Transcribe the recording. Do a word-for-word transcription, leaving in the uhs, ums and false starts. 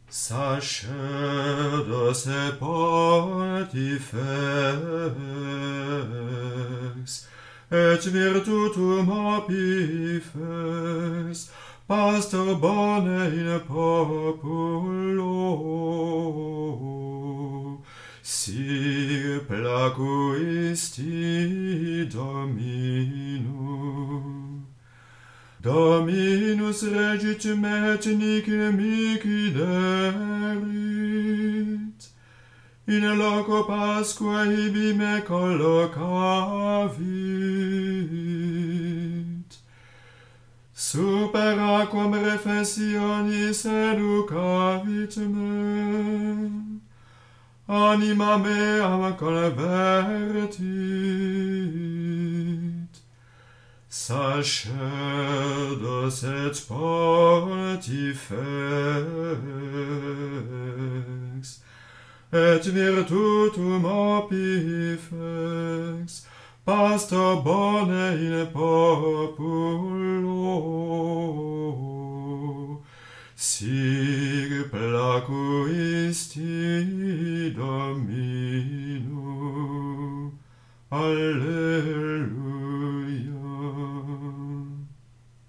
Sachez de ses pontifex, et virtutum apifex, pastor bone in populo, sic placuisti Dominum. Dominus regit et nihil mihi derit, in loco Pasquae ibi me collocavit. Super aquam refessionis educavit me, anima mea convertit. Sacerdos et pontifex, et virtutum apifex, pastor bone in populo, sic placuisti Dominum. Alleluia.